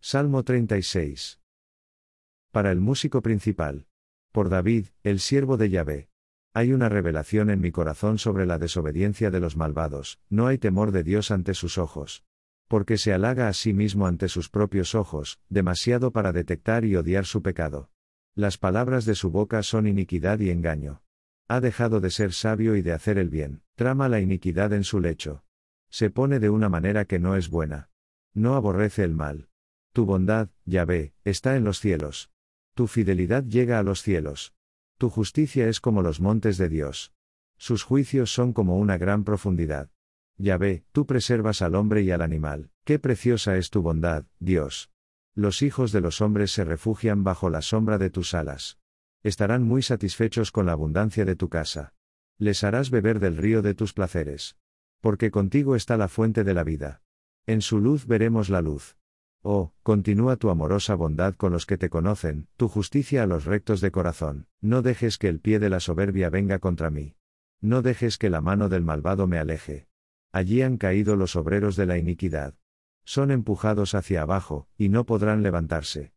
Salmo 36. Para el músico principal. Por David, el siervo de Yahvé. Hay una revelación en mi corazón sobre la desobediencia de los malvados, no hay temor de Dios ante sus ojos. Porque se halaga a sí mismo ante sus propios ojos, demasiado para detectar y odiar su pecado. Las palabras de su boca son iniquidad y engaño. Ha dejado de ser sabio y de hacer el bien, trama la iniquidad en su lecho. Se pone de una manera que no es buena. No aborrece el mal. Tu bondad, Yahvé, está en los cielos. Tu fidelidad llega a los cielos. Tu justicia es como los montes de Dios. Sus juicios son como una gran profundidad. Yahvé, tú preservas al hombre y al animal, qué preciosa es tu bondad, Dios. Los hijos de los hombres se refugian bajo la sombra de tus alas. Estarán muy satisfechos con la abundancia de tu casa. Les harás beber del río de tus placeres. Porque contigo está la fuente de la vida. En su luz veremos la luz. Oh, continúa tu amorosa bondad con los que te conocen, tu justicia a los rectos de corazón, no dejes que el pie de la soberbia venga contra mí. No dejes que la mano del malvado me aleje. Allí han caído los obreros de la iniquidad. Son empujados hacia abajo, y no podrán levantarse.